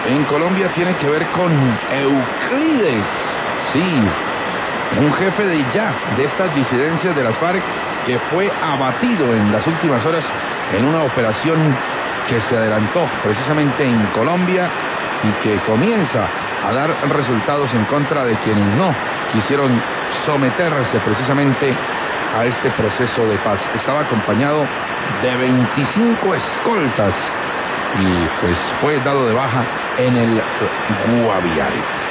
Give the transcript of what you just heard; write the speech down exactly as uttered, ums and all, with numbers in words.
en Colombia tiene que ver con Euclides, sí, un jefe de ya de estas disidencias de las FARC que fue abatido en las últimas horas en una operación que se adelantó precisamente en Colombia y que comienza a dar resultados en contra de quienes no quisieron someterse precisamente a este proceso de paz. Estaba acompañado de veinticinco escoltas y pues fue dado de baja en el Guaviare.